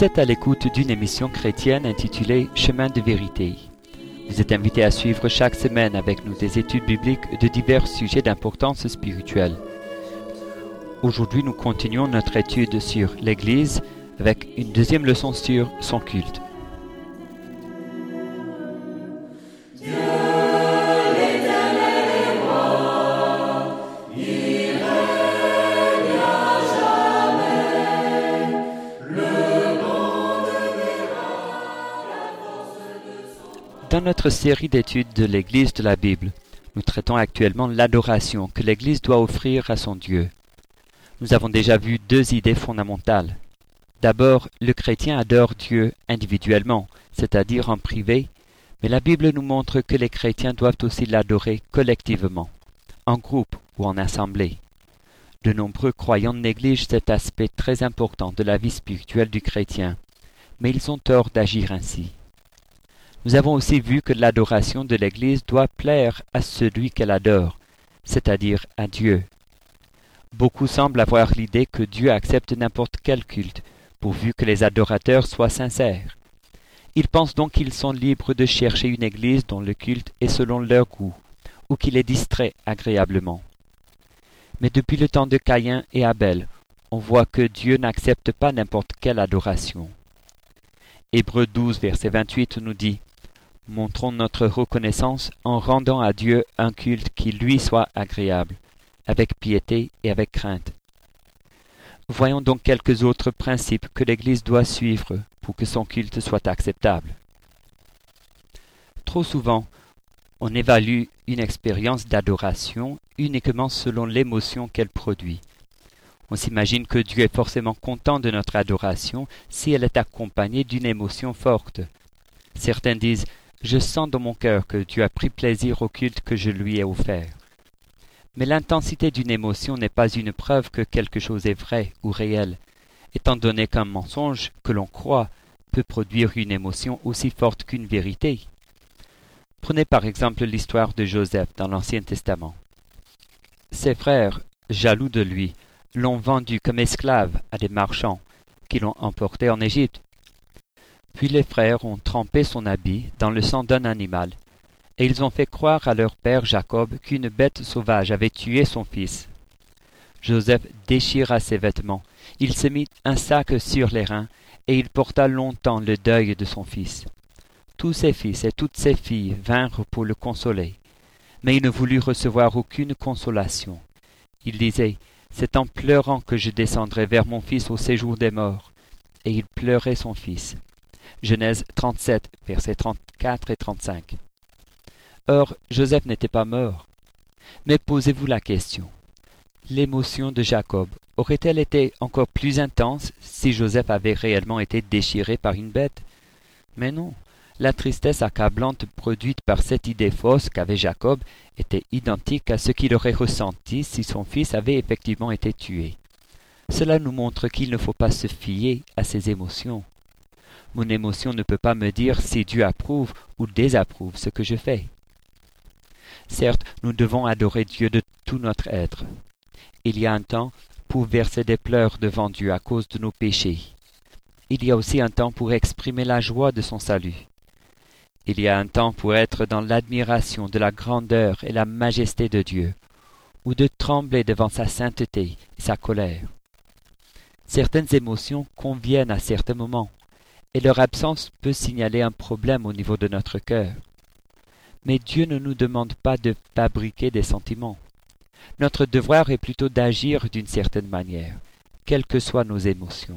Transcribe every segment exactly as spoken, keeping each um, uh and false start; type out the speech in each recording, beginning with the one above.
Vous êtes à l'écoute d'une émission chrétienne intitulée Chemin de vérité. Vous êtes invité à suivre chaque semaine avec nous des études bibliques de divers sujets d'importance spirituelle. Aujourd'hui, nous continuons notre étude sur l'Église avec une deuxième leçon sur son culte. Dans notre série d'études de l'Église de la Bible, nous traitons actuellement l'adoration que l'Église doit offrir à son Dieu. Nous avons déjà vu deux idées fondamentales. D'abord, le chrétien adore Dieu individuellement, c'est-à-dire en privé, mais la Bible nous montre que les chrétiens doivent aussi l'adorer collectivement, en groupe ou en assemblée. De nombreux croyants négligent cet aspect très important de la vie spirituelle du chrétien, mais ils ont tort d'agir ainsi. Nous avons aussi vu que l'adoration de l'Église doit plaire à celui qu'elle adore, c'est-à-dire à Dieu. Beaucoup semblent avoir l'idée que Dieu accepte n'importe quel culte, pourvu que les adorateurs soient sincères. Ils pensent donc qu'ils sont libres de chercher une Église dont le culte est selon leur goût, ou qui les distrait agréablement. Mais depuis le temps de Caïn et Abel, on voit que Dieu n'accepte pas n'importe quelle adoration. Hébreux douze, verset vingt-huit nous dit « Montrons notre reconnaissance en rendant à Dieu un culte qui lui soit agréable, avec piété et avec crainte. » Voyons donc quelques autres principes que l'Église doit suivre pour que son culte soit acceptable. Trop souvent, on évalue une expérience d'adoration uniquement selon l'émotion qu'elle produit. On s'imagine que Dieu est forcément content de notre adoration si elle est accompagnée d'une émotion forte. Certains disent « Je sens dans mon cœur que Dieu a pris plaisir au culte que je lui ai offert. » Mais l'intensité d'une émotion n'est pas une preuve que quelque chose est vrai ou réel, étant donné qu'un mensonge que l'on croit peut produire une émotion aussi forte qu'une vérité. Prenez par exemple l'histoire de Joseph dans l'Ancien Testament. Ses frères, jaloux de lui, l'ont vendu comme esclave à des marchands qui l'ont emporté en Égypte. Puis les frères ont trempé son habit dans le sang d'un animal, et ils ont fait croire à leur père Jacob qu'une bête sauvage avait tué son fils. Joseph déchira ses vêtements, il se mit un sac sur les reins, et il porta longtemps le deuil de son fils. Tous ses fils et toutes ses filles vinrent pour le consoler, mais il ne voulut recevoir aucune consolation. Il disait « C'est en pleurant que je descendrai vers mon fils au séjour des morts. » Et il pleurait son fils. Genèse trente-sept, versets trente-quatre et trente-cinq. Or, Joseph n'était pas mort. Mais posez-vous la question. L'émotion de Jacob aurait-elle été encore plus intense si Joseph avait réellement été déchiré par une bête? Mais non. La tristesse accablante produite par cette idée fausse qu'avait Jacob était identique à ce qu'il aurait ressenti si son fils avait effectivement été tué. Cela nous montre qu'il ne faut pas se fier à ses émotions. Mon émotion ne peut pas me dire si Dieu approuve ou désapprouve ce que je fais. Certes, nous devons adorer Dieu de tout notre être. Il y a un temps pour verser des pleurs devant Dieu à cause de nos péchés. Il y a aussi un temps pour exprimer la joie de son salut. Il y a un temps pour être dans l'admiration de la grandeur et la majesté de Dieu, ou de trembler devant sa sainteté et sa colère. Certaines émotions conviennent à certains moments, et leur absence peut signaler un problème au niveau de notre cœur. Mais Dieu ne nous demande pas de fabriquer des sentiments. Notre devoir est plutôt d'agir d'une certaine manière, quelles que soient nos émotions.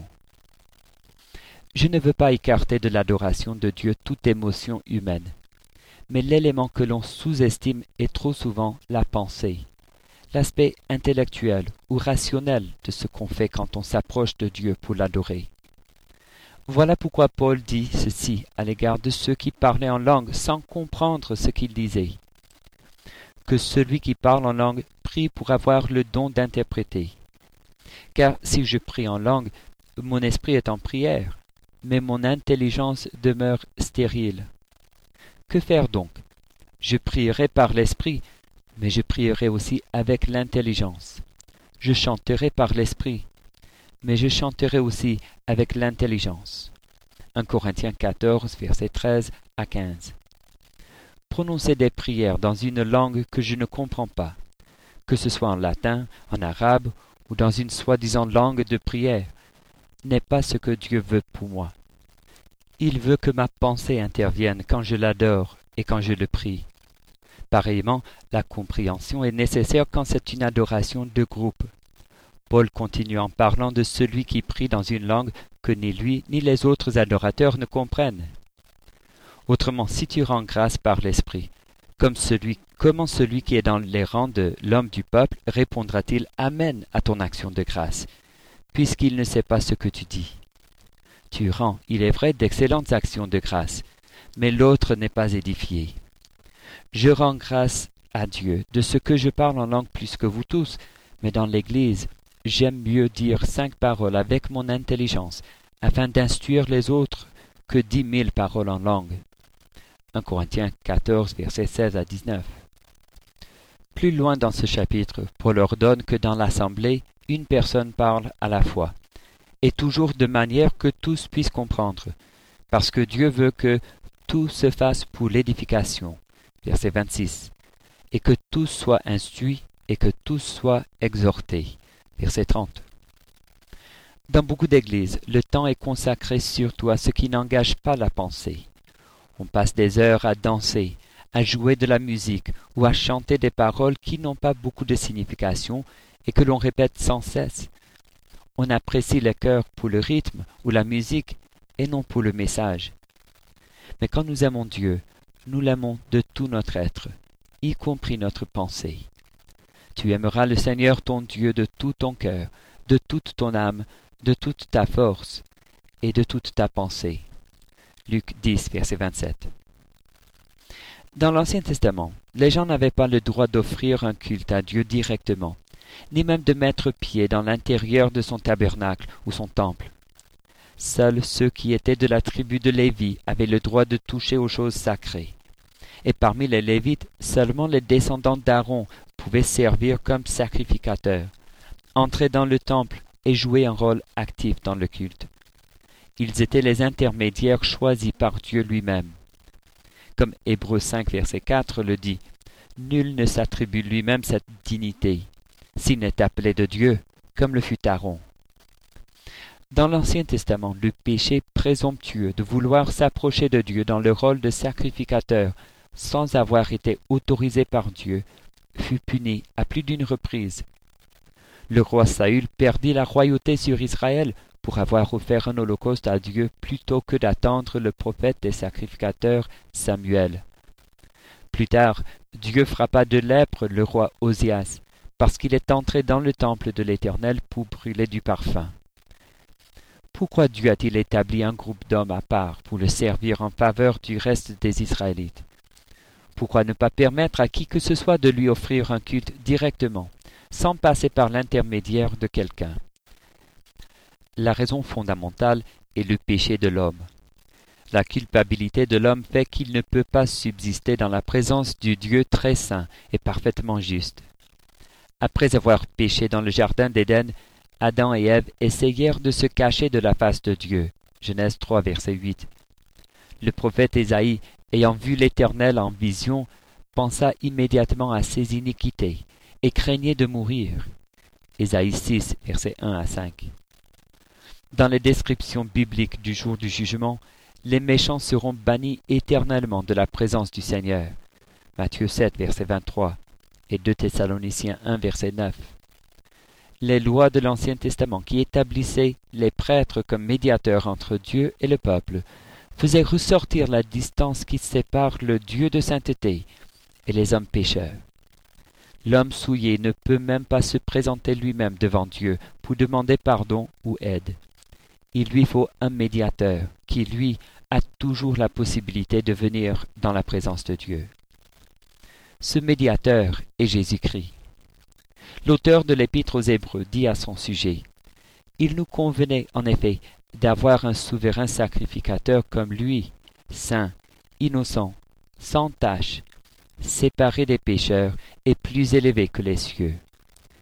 Je ne veux pas écarter de l'adoration de Dieu toute émotion humaine, mais l'élément que l'on sous-estime est trop souvent la pensée, l'aspect intellectuel ou rationnel de ce qu'on fait quand on s'approche de Dieu pour l'adorer. Voilà pourquoi Paul dit ceci à l'égard de ceux qui parlaient en langue sans comprendre ce qu'ils disaient. Que celui qui parle en langue prie pour avoir le don d'interpréter. Car si je prie en langue, mon esprit est en prière, mais mon intelligence demeure stérile. Que faire donc? Je prierai par l'esprit, mais je prierai aussi avec l'intelligence. Je chanterai par l'esprit, mais je chanterai aussi avec l'intelligence. un Corinthiens quatorze, versets treize à quinze. Prononcer des prières dans une langue que je ne comprends pas, que ce soit en latin, en arabe ou dans une soi-disant langue de prière, n'est pas ce que Dieu veut pour moi. Il veut que ma pensée intervienne quand je l'adore et quand je le prie. Pareillement, la compréhension est nécessaire quand c'est une adoration de groupe. Paul continue en parlant de celui qui prie dans une langue que ni lui ni les autres adorateurs ne comprennent. Autrement, si tu rends grâce par l'Esprit, comme celui, comment celui qui est dans les rangs de l'homme du peuple répondra-t-il « Amen » à ton action de grâce, puisqu'il ne sait pas ce que tu dis? Tu rends, il est vrai, d'excellentes actions de grâce, mais l'autre n'est pas édifié. Je rends grâce à Dieu de ce que je parle en langue plus que vous tous, mais dans l'Église, j'aime mieux dire cinq paroles avec mon intelligence, afin d'instruire les autres, que dix mille paroles en langue. un Corinthiens quatorze, versets seize à dix-neuf. Plus loin dans ce chapitre, Paul ordonne que dans l'assemblée, une personne parle à la fois, et toujours de manière que tous puissent comprendre, parce que Dieu veut que tout se fasse pour l'édification. Verset vingt-six. Et que tous soient instruits et que tous soient exhortés. Verset trente. Dans beaucoup d'églises, le temps est consacré surtout à ce qui n'engage pas la pensée. On passe des heures à danser, à jouer de la musique ou à chanter des paroles qui n'ont pas beaucoup de signification et que l'on répète sans cesse. On apprécie le cœur pour le rythme ou la musique et non pour le message. Mais quand nous aimons Dieu, nous l'aimons de tout notre être, y compris notre pensée. Tu aimeras le Seigneur ton Dieu de tout ton cœur, de toute ton âme, de toute ta force et de toute ta pensée. Luc dix, verset vingt-sept. Dans l'Ancien Testament, les gens n'avaient pas le droit d'offrir un culte à Dieu directement, ni même de mettre pied dans l'intérieur de son tabernacle ou son temple. Seuls ceux qui étaient de la tribu de Lévi avaient le droit de toucher aux choses sacrées. Et parmi les Lévites, seulement les descendants d'Aaron pouvaient servir comme sacrificateurs, entrer dans le temple et jouer un rôle actif dans le culte. Ils étaient les intermédiaires choisis par Dieu lui-même. Comme Hébreux cinq, verset quatre le dit, « Nul ne s'attribue lui-même cette dignité, s'il n'est appelé de Dieu, comme le fut Aaron. » Dans l'Ancien Testament, le péché présomptueux de vouloir s'approcher de Dieu dans le rôle de sacrificateur sans avoir été autorisé par Dieu fut puni à plus d'une reprise. Le roi Saül perdit la royauté sur Israël pour avoir offert un holocauste à Dieu plutôt que d'attendre le prophète des sacrificateurs Samuel. Plus tard, Dieu frappa de lèpre le roi Osias, parce qu'il est entré dans le temple de l'Éternel pour brûler du parfum. Pourquoi Dieu a-t-il établi un groupe d'hommes à part pour le servir en faveur du reste des Israélites? Pourquoi ne pas permettre à qui que ce soit de lui offrir un culte directement, sans passer par l'intermédiaire de quelqu'un? La raison fondamentale est le péché de l'homme. La culpabilité de l'homme fait qu'il ne peut pas subsister dans la présence du Dieu très saint et parfaitement juste. Après avoir péché dans le jardin d'Éden, Adam et Ève essayèrent de se cacher de la face de Dieu. Genèse trois, verset huit. Le prophète Ésaïe, ayant vu l'Éternel en vision, pensa immédiatement à ses iniquités et craignait de mourir. Ésaïe six, versets un à cinq. Dans les descriptions bibliques du jour du jugement, les méchants seront bannis éternellement de la présence du Seigneur. Matthieu sept, verset vingt-trois et deux Thessaloniciens un, verset neuf. Les lois de l'Ancien Testament qui établissaient les prêtres comme médiateurs entre Dieu et le peuple faisaient ressortir la distance qui sépare le Dieu de sainteté et les hommes pécheurs. L'homme souillé ne peut même pas se présenter lui-même devant Dieu pour demander pardon ou aide. Il lui faut un médiateur qui, lui, a toujours la possibilité de venir dans la présence de Dieu. Ce médiateur est Jésus-Christ. L'auteur de l'Épître aux Hébreux dit à son sujet, « Il nous convenait, en effet, d'avoir un souverain sacrificateur comme lui, saint, innocent, sans tache, séparé des pécheurs et plus élevé que les cieux. »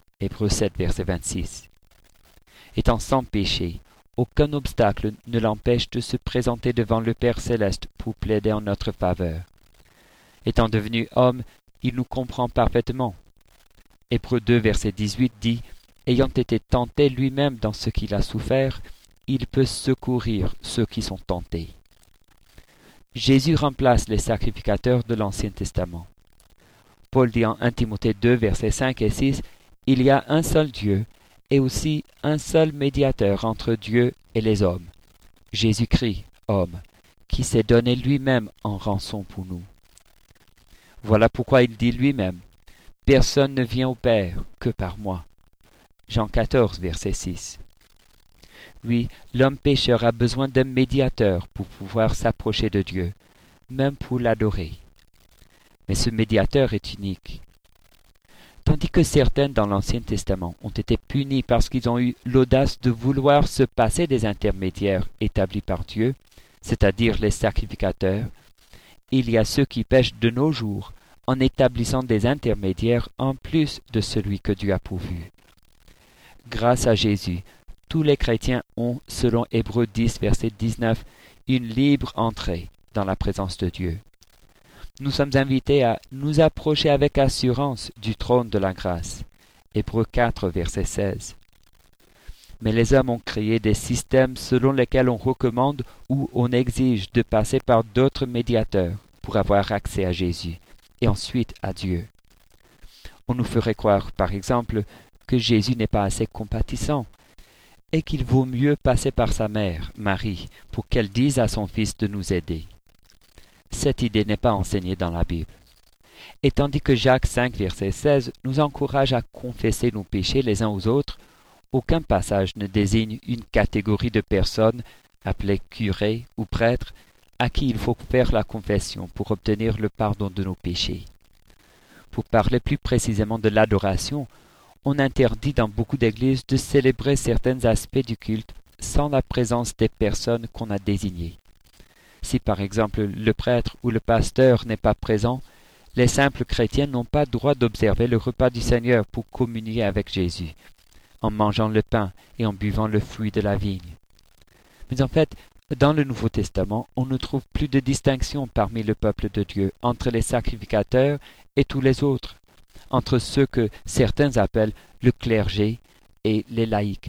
Hébreux sept, verset vingt-six. Étant sans péché, aucun obstacle ne l'empêche de se présenter devant le Père céleste pour plaider en notre faveur. Étant devenu homme, il nous comprend parfaitement. Hébreux deux, verset dix-huit dit « Ayant été tenté lui-même dans ce qu'il a souffert, il peut secourir ceux qui sont tentés. » Jésus remplace les sacrificateurs de l'Ancien Testament. Paul dit en un Timothée deux, versets cinq et six « Il y a un seul Dieu et aussi un seul médiateur entre Dieu et les hommes, Jésus-Christ, homme, qui s'est donné lui-même en rançon pour nous. » Voilà pourquoi il dit lui-même « Personne ne vient au Père que par moi. » Jean quatorze, verset six. Oui, l'homme pécheur a besoin d'un médiateur pour pouvoir s'approcher de Dieu, même pour l'adorer. Mais ce médiateur est unique. Tandis que certains dans l'Ancien Testament ont été punis parce qu'ils ont eu l'audace de vouloir se passer des intermédiaires établis par Dieu, c'est-à-dire les sacrificateurs, il y a ceux qui pêchent de nos jours en établissant des intermédiaires en plus de celui que Dieu a pourvu. Grâce à Jésus, tous les chrétiens ont, selon Hébreux dix, verset dix-neuf, une libre entrée dans la présence de Dieu. Nous sommes invités à nous approcher avec assurance du trône de la grâce. Hébreux quatre, verset seize. Mais les hommes ont créé des systèmes selon lesquels on recommande ou on exige de passer par d'autres médiateurs pour avoir accès à Jésus et ensuite à Dieu. On nous ferait croire, par exemple, que Jésus n'est pas assez compatissant et qu'il vaut mieux passer par sa mère, Marie, pour qu'elle dise à son Fils de nous aider. Cette idée n'est pas enseignée dans la Bible. Et tandis que Jacques cinq, verset seize nous encourage à confesser nos péchés les uns aux autres, aucun passage ne désigne une catégorie de personnes, appelées curés ou prêtres, à qui il faut faire la confession pour obtenir le pardon de nos péchés. Pour parler plus précisément de l'adoration, on interdit dans beaucoup d'églises de célébrer certains aspects du culte sans la présence des personnes qu'on a désignées. Si par exemple le prêtre ou le pasteur n'est pas présent, les simples chrétiens n'ont pas droit d'observer le repas du Seigneur pour communier avec Jésus, en mangeant le pain et en buvant le fruit de la vigne. Mais en fait, dans le Nouveau Testament, on ne trouve plus de distinction parmi le peuple de Dieu entre les sacrificateurs et tous les autres, entre ceux que certains appellent le clergé et les laïcs.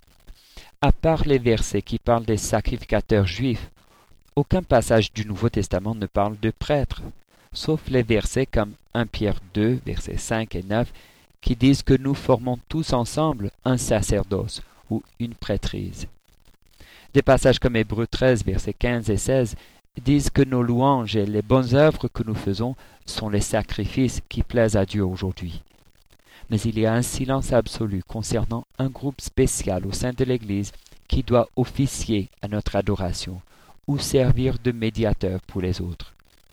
À part les versets qui parlent des sacrificateurs juifs, aucun passage du Nouveau Testament ne parle de prêtres, sauf les versets comme un Pierre deux, versets cinq et neuf, qui disent que nous formons tous ensemble un sacerdoce ou une prêtrise. Des passages comme Hébreux treize, versets quinze et seize, disent que nos louanges et les bonnes œuvres que nous faisons sont les sacrifices qui plaisent à Dieu aujourd'hui. Mais il y a un silence absolu concernant un groupe spécial au sein de l'Église qui doit officier à notre adoration ou servir de médiateur pour les autres.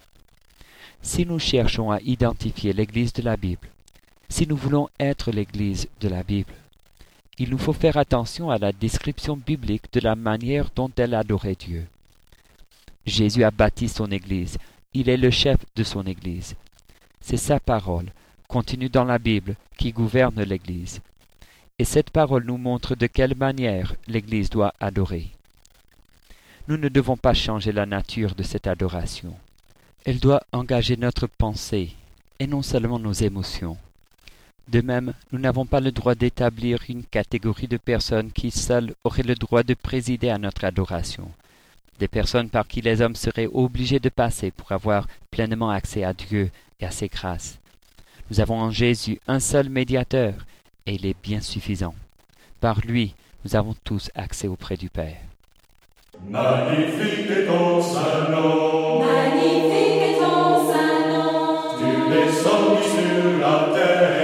Si nous cherchons à identifier l'Église de la Bible, si nous voulons être l'Église de la Bible, il nous faut faire attention à la description biblique de la manière dont elle adorait Dieu. Jésus a bâti son Église, il est le chef de son Église. C'est sa parole, contenue dans la Bible, qui gouverne l'Église. Et cette parole nous montre de quelle manière l'Église doit adorer. Nous ne devons pas changer la nature de cette adoration. Elle doit engager notre pensée, et non seulement nos émotions. De même, nous n'avons pas le droit d'établir une catégorie de personnes qui seules auraient le droit de présider à notre adoration, des personnes par qui les hommes seraient obligés de passer pour avoir pleinement accès à Dieu et à ses grâces. Nous avons en Jésus un seul médiateur, et il est bien suffisant. Par lui, nous avons tous accès auprès du Père. Magnifique est ton saint nom. Magnifique est ton saint nom. Tu descendis sur la terre.